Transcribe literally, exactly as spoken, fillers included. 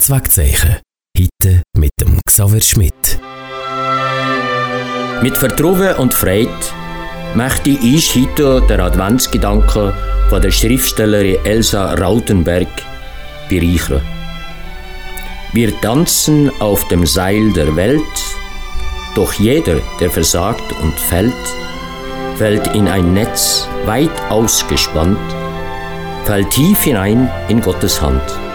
Das Wegzeichen. Heute mit dem Xaver Schmidt. Mit Vertrauen und Freude möchte ich heute den Adventsgedanken von der Schriftstellerin Elsa Rautenberg bereichern. Wir tanzen auf dem Seil der Welt, doch jeder, der versagt und fällt, fällt in ein Netz weit ausgespannt, fällt tief hinein in Gottes Hand.